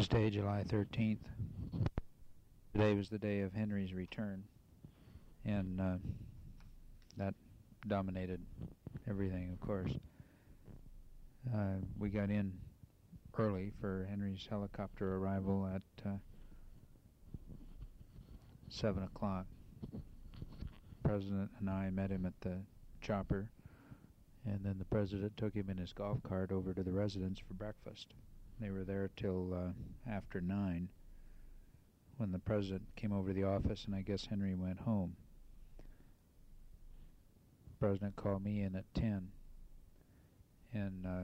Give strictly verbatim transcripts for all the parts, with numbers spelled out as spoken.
Thursday, July thirteenth. Today was the day of Henry's return, and uh, that dominated everything, of course. Uh, we got in early for Henry's helicopter arrival at uh, seven o'clock. The President and I met him at the chopper, and then the President took him in his golf cart over to the residence for breakfast. They were there till uh, after nine, when the President came over to the office, and I guess Henry went home. The President called me in at ten, and uh,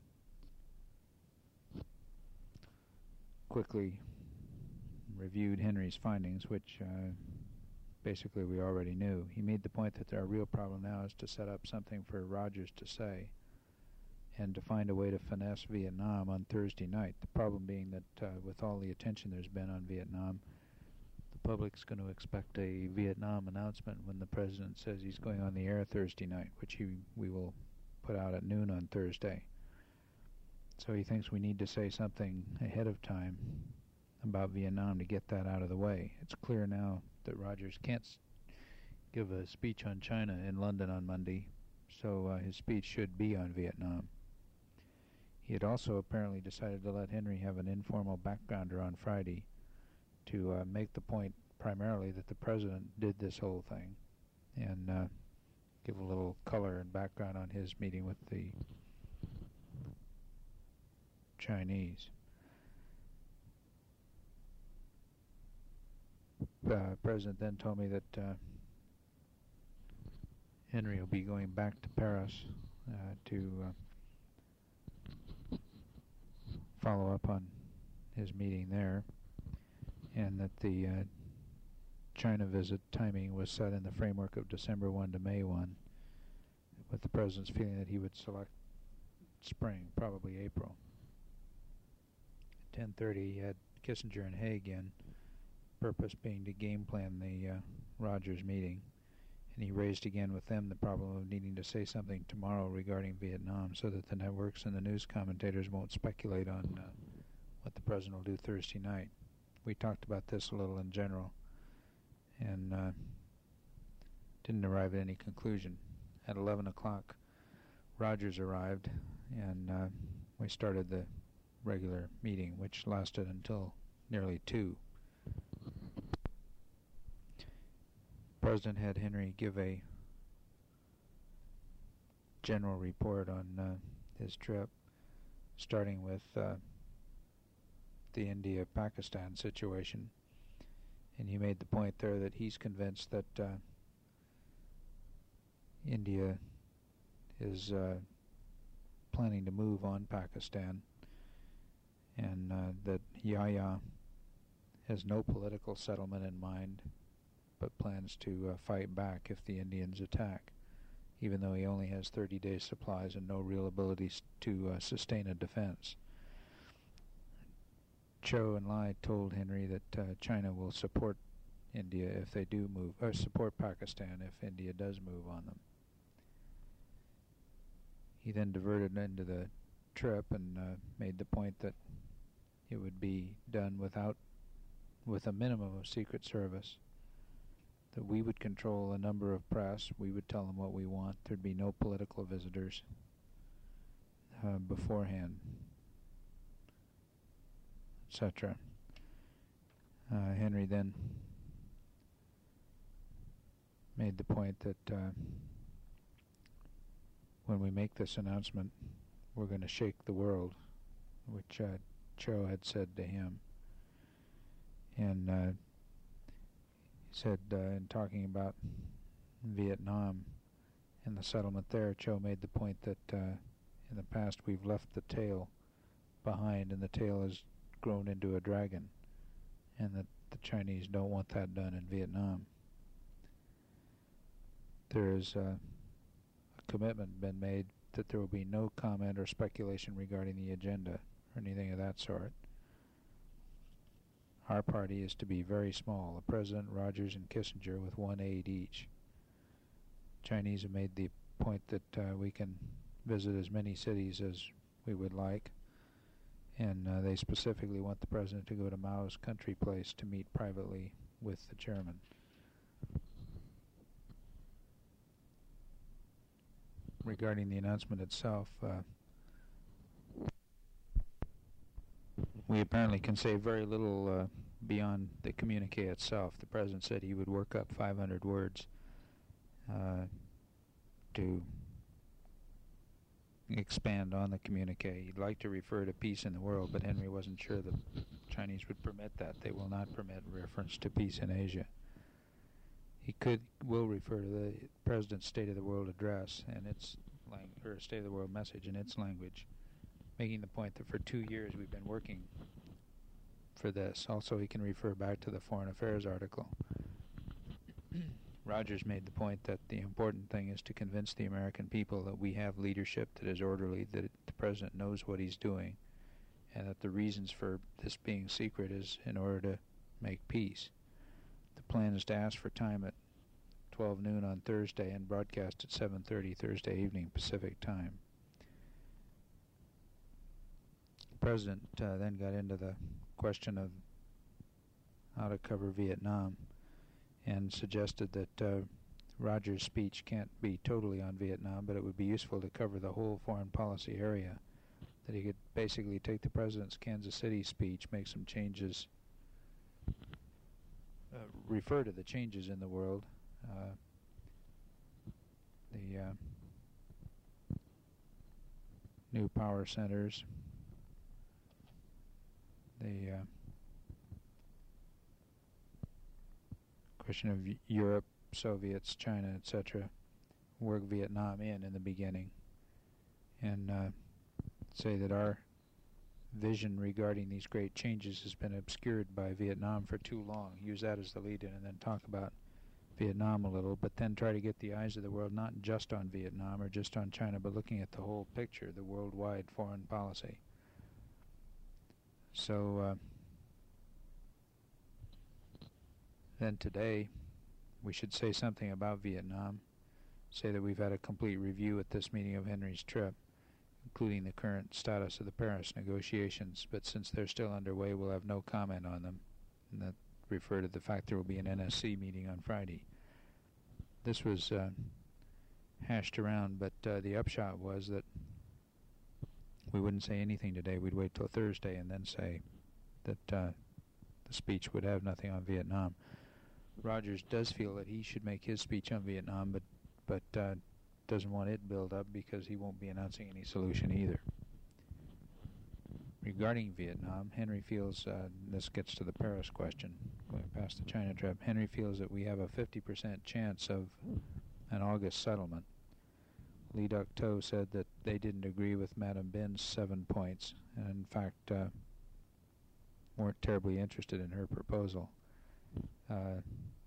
quickly reviewed Henry's findings, which uh, basically we already knew. He made the point that our real problem now is to set up something for Rogers to say, and to find a way to finesse Vietnam on Thursday night. The problem being that uh, with all the attention there's been on Vietnam, the public's going to expect a Vietnam announcement when the President says he's going on the air Thursday night, which he, we will put out at noon on Thursday. So he thinks we need to say something ahead of time about Vietnam to get that out of the way. It's clear now that Rogers can't s give a speech on China in London on Monday, so uh, his speech should be on Vietnam. He had also apparently decided to let Henry have an informal backgrounder on Friday to uh, make the point primarily that the President did this whole thing, and uh, give a little color and background on his meeting with the Chinese. The uh, President then told me that uh, Henry will be going back to Paris uh, to uh, follow up on his meeting there, and that the uh, China visit timing was set in the framework of December first to May first, with the President's feeling that he would select spring, probably April. At ten thirty, he had Kissinger and Haig in, purpose being to game plan the uh, Rogers meeting, and he raised again with them the problem of needing to say something tomorrow regarding Vietnam so that the networks and the news commentators won't speculate on uh, what the President will do Thursday night. We talked about this a little in general, and uh, didn't arrive at any conclusion. At eleven o'clock, Rogers arrived, and uh, we started the regular meeting, which lasted until nearly two. The President had Henry give a general report on uh, his trip, starting with uh, the India-Pakistan situation, and he made the point there that he's convinced that uh, India is uh, planning to move on Pakistan, and uh, that Yahya has no political settlement in mind, but plans to uh, fight back if the Indians attack, even though he only has thirty days supplies and no real ability to uh, sustain a defense. Cho and Lai told Henry that uh, China will support India if they do move, or support Pakistan if India does move on them. He then diverted into the trip and uh, made the point that it would be done without, with a minimum of Secret Service, that we would control a number of press, we would tell them what we want, there'd be no political visitors uh, beforehand, et cetera. Uh, Henry then made the point that uh, when we make this announcement, we're going to shake the world, which uh, Cho had said to him. And uh, he said, uh, in talking about Vietnam and the settlement there, Cho made the point that uh, in the past we've left the tail behind, and the tail has grown into a dragon, and that the Chinese don't want that done in Vietnam. There is uh, a commitment been made that there will be no comment or speculation regarding the agenda or anything of that sort. Our party is to be very small, the President, Rogers, and Kissinger with one aide each. Chinese have made the point that uh, we can visit as many cities as we would like, and uh, they specifically want the president to go to Mao's country place to meet privately with the chairman. Regarding the announcement itself, uh, we apparently can say very little uh, beyond the communique itself. The president said he would work up five hundred words uh, to expand on the communique. He'd like to refer to peace in the world, but Henry wasn't sure the Chinese would permit that. They will not permit reference to peace in Asia. He could, will refer to the President's State of the World address and its lang- or State of the World message in its language, making the point that for two years we've been working for this. Also, he can refer back to the Foreign Affairs article. Rogers made the point that the important thing is to convince the American people that we have leadership that is orderly, that it, the president knows what he's doing, and that the reasons for this being secret is in order to make peace. The plan is to ask for time at twelve noon on Thursday and broadcast at seven thirty Thursday evening Pacific time. The president uh, then got into the question of how to cover Vietnam and suggested that uh, Rogers' speech can't be totally on Vietnam, but it would be useful to cover the whole foreign policy area, that he could basically take the president's Kansas City speech, make some changes, uh, refer to the changes in the world, uh, the uh, new power centers, the uh, question of Europe, Soviets, China, et cetera, work Vietnam in in the beginning, and uh, say that our vision regarding these great changes has been obscured by Vietnam for too long. Use that as the lead-in and then talk about Vietnam a little, but then try to get the eyes of the world not just on Vietnam or just on China, but looking at the whole picture, the worldwide foreign policy. So uh, then today we should say something about Vietnam, say that we've had a complete review at this meeting of Henry's trip, including the current status of the Paris negotiations, but since they're still underway, we'll have no comment on them, and that refer to the fact there will be an N S C meeting on Friday. This was uh, hashed around, but uh, the upshot was that we wouldn't say anything today. We'd wait till Thursday and then say that uh, the speech would have nothing on Vietnam. Rogers does feel that he should make his speech on Vietnam, but but uh, doesn't want it built up because he won't be announcing any solution either. Regarding Vietnam, Henry feels, uh, this gets to the Paris question, going past the China trip, Henry feels that we have a fifty percent chance of an August settlement. Lee Duc-To said that they didn't agree with Madam Bin's seven points, and in fact uh, weren't terribly interested in her proposal. Uh,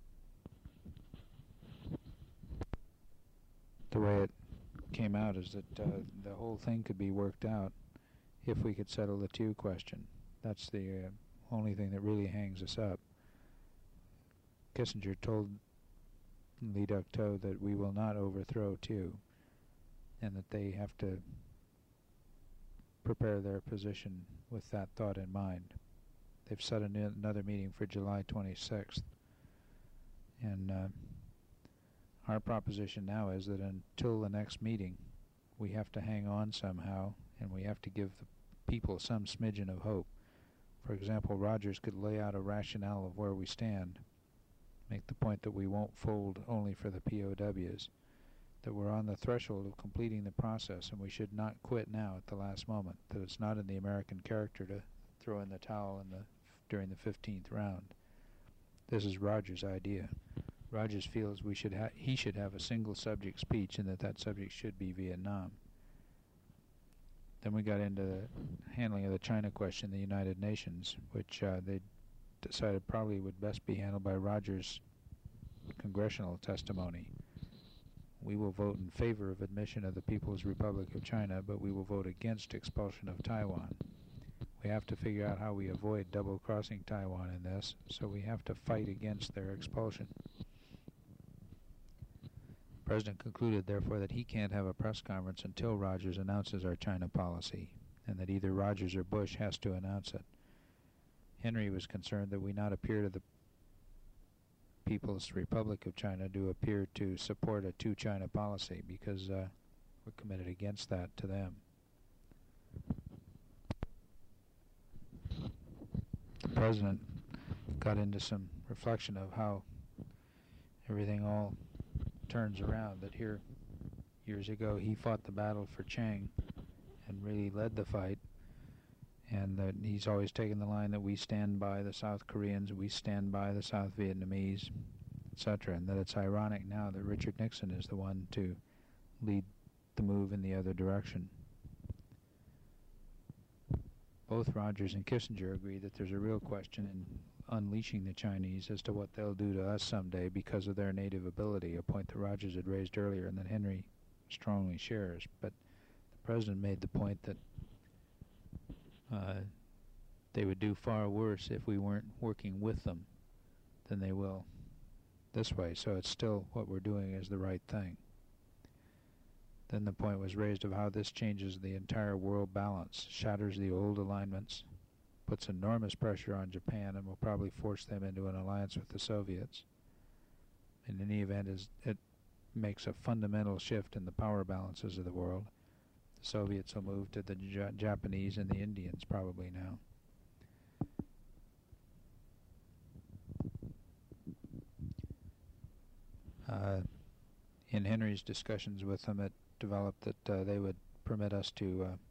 the way it came out is that uh, the whole thing could be worked out if we could settle the Thieu question. That's the uh, only thing that really hangs us up. Kissinger told Lee Duc-To that we will not overthrow Thieu, and that they have to prepare their position with that thought in mind. They've set an another meeting for July twenty-sixth, and uh, our proposition now is that until the next meeting, we have to hang on somehow, and we have to give the people some smidgen of hope. For example, Rogers could lay out a rationale of where we stand, make the point that we won't fold only for the P O Ws, that we're on the threshold of completing the process and we should not quit now at the last moment, that it's not in the American character to throw in the towel in the, during the fifteenth round. This is Rogers' idea. Rogers feels we should ha- he should have a single subject speech and that that subject should be Vietnam. Then we got into the handling of the China question in the United Nations, which uh, they decided probably would best be handled by Rogers' congressional testimony. We will vote in favor of admission of the People's Republic of China, but we will vote against expulsion of Taiwan. We have to figure out how we avoid double-crossing Taiwan in this, so we have to fight against their expulsion. The President concluded, therefore, that he can't have a press conference until Rogers announces our China policy, and that either Rogers or Bush has to announce it. Henry was concerned that we not appear to the People's Republic of China to appear to support a two-China policy, because uh, we're committed against that to them. The President got into some reflection of how everything all turns around, that here, years ago, he fought the battle for Chiang and really led the fight, and that he's always taken the line that we stand by the South Koreans, we stand by the South Vietnamese, et cetera, and that it's ironic now that Richard Nixon is the one to lead the move in the other direction. Both Rogers and Kissinger agree that there's a real question in unleashing the Chinese as to what they'll do to us someday because of their native ability, a point that Rogers had raised earlier and that Henry strongly shares. But the President made the point that uh, they would do far worse if we weren't working with them than they will this way. So it's still what we're doing is the right thing. Then the point was raised of how this changes the entire world balance, shatters the old alignments, puts enormous pressure on Japan, and will probably force them into an alliance with the Soviets. In any event, is it makes a fundamental shift in the power balances of the world. The Soviets will move to the J- Japanese and the Indians probably now. Uh, in Henry's discussions with them, it developed that uh, they would permit us to uh,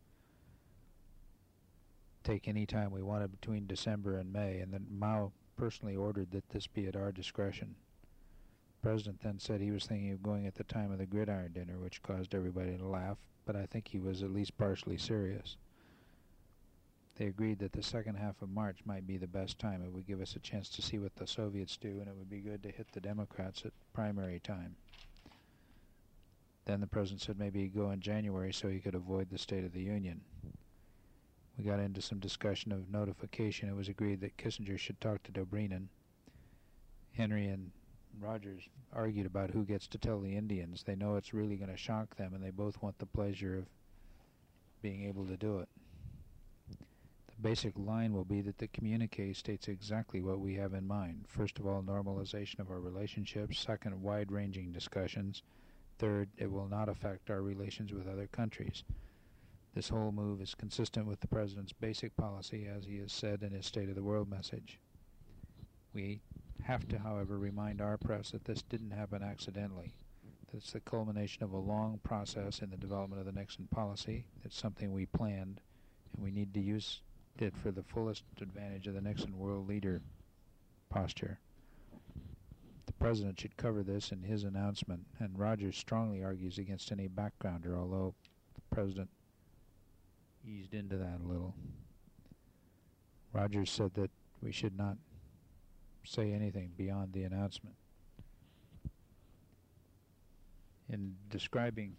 take any time we wanted between December and May, and then Mao personally ordered that this be at our discretion. The President then said he was thinking of going at the time of the gridiron dinner, which caused everybody to laugh, but I think he was at least partially serious. They agreed that the second half of March might be the best time. It would give us a chance to see what the Soviets do, and it would be good to hit the Democrats at primary time. Then the President said maybe he'd go in January so he could avoid the State of the Union. We got into some discussion of notification. It was agreed that Kissinger should talk to Dobrynin. Henry and Rogers argued about who gets to tell the Indians. They know it's really going to shock them, and they both want the pleasure of being able to do it. The basic line will be that the communique states exactly what we have in mind. First of all, normalization of our relationships. Second, wide-ranging discussions. Third, it will not affect our relations with other countries. This whole move is consistent with the President's basic policy, as he has said in his State of the World message. We have to, however, remind our press that this didn't happen accidentally, that it's the culmination of a long process in the development of the Nixon policy. It's something we planned, and we need to use it for the fullest advantage of the Nixon world leader posture. The President should cover this in his announcement, and Rogers strongly argues against any backgrounder, although the President eased into that a little. Rogers said that we should not say anything beyond the announcement. In describing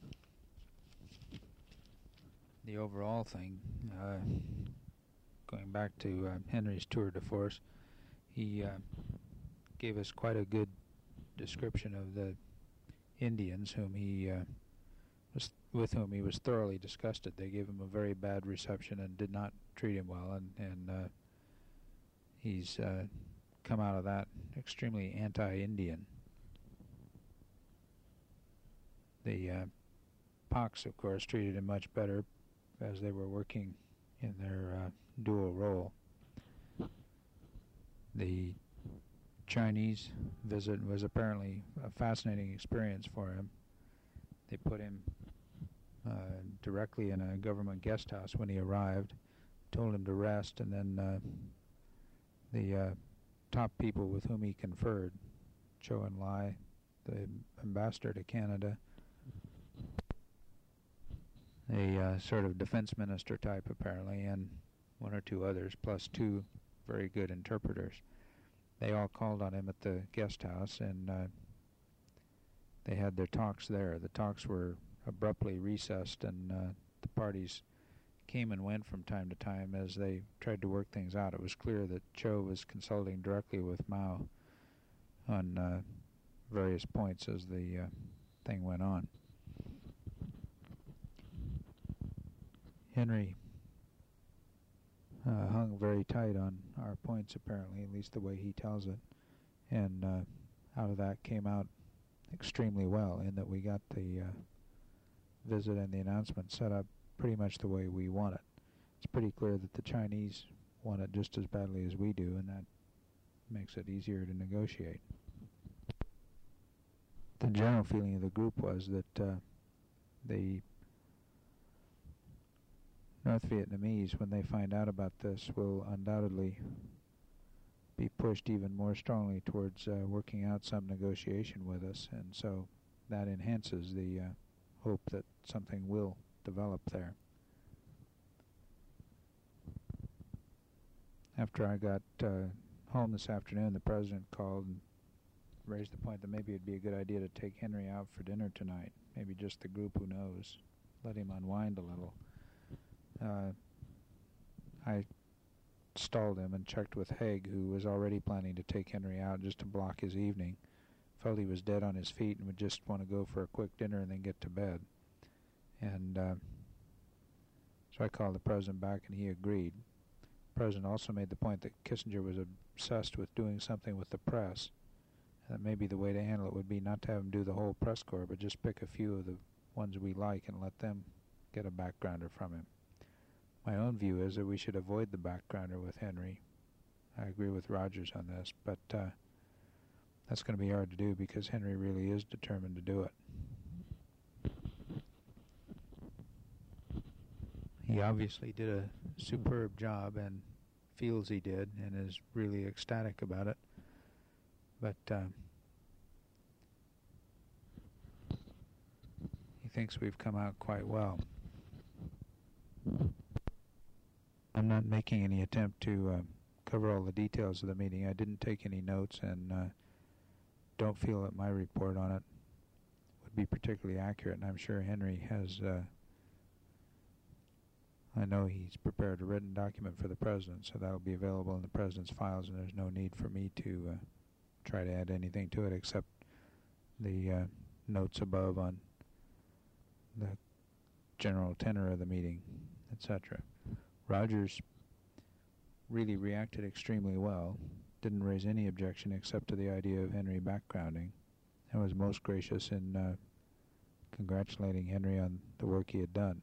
the overall thing, uh, going back to uh, Henry's tour de force, he uh, gave us quite a good description of the Indians whom he uh, was with whom he was thoroughly disgusted. They gave him a very bad reception and did not treat him well, and, and uh, he's uh, come out of that extremely anti-Indian. The uh, Pox, of course, treated him much better as they were working in their uh, dual role. The Chinese visit was apparently a fascinating experience for him. They put him uh, directly in a government guest house when he arrived, told him to rest, and then uh, the uh, top people with whom he conferred, Zhou Enlai, the ambassador to Canada, a uh, sort of defense minister type apparently, and one or two others, plus two very good interpreters. They all called on him at the guest house, and uh, they had their talks there. The talks were abruptly recessed, and uh, the parties came and went from time to time as they tried to work things out. It was clear that Zhou was consulting directly with Mao on uh, various points as the uh, thing went on. Henry uh, hung very tight on our points, apparently, at least the way he tells it. And uh, out of that came out extremely well, in that we got the uh, visit and the announcement set up pretty much the way we want it. It's pretty clear that the Chinese want it just as badly as we do, and that makes it easier to negotiate. The general feeling of the group was that uh, the North Vietnamese, when they find out about this, will undoubtedly be pushed even more strongly towards uh, working out some negotiation with us, and so that enhances the uh, hope that something will develop there. After I got uh, home this afternoon, the president called and raised the point that maybe it'd be a good idea to take Henry out for dinner tonight. Maybe just the group, who knows. Let him unwind a little. Uh, I stalled him and checked with Haig, who was already planning to take Henry out just to block his evening. Felt he was dead on his feet and would just want to go for a quick dinner and then get to bed. And uh, so I called the president back and he agreed. The president also made the point that Kissinger was obsessed with doing something with the press, and that maybe the way to handle it would be not to have him do the whole press corps, but just pick a few of the ones we like and let them get a backgrounder from him. My own view is that we should avoid the backgrounder with Henry. I agree with Rogers on this, but uh, that's going to be hard to do because Henry really is determined to do it. He obviously did a superb job and feels he did and is really ecstatic about it, but uh, he thinks we've come out quite well. I'm not making any attempt to uh, cover all the details of the meeting. I didn't take any notes and uh, don't feel that my report on it would be particularly accurate, and I'm sure Henry has, uh, I know he's prepared a written document for the president, so that'll be available in the president's files, and there's no need for me to uh, try to add anything to it except the uh, notes above on the general tenor of the meeting, et cetera. Rogers really reacted extremely well, didn't raise any objection except to the idea of Henry backgrounding, and was most gracious in uh, congratulating Henry on the work he had done,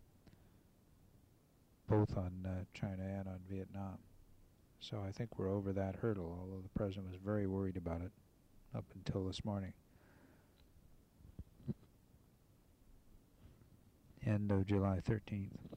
both on uh, China and on Vietnam. So I think we're over that hurdle, although the president was very worried about it up until this morning. End of July thirteenth.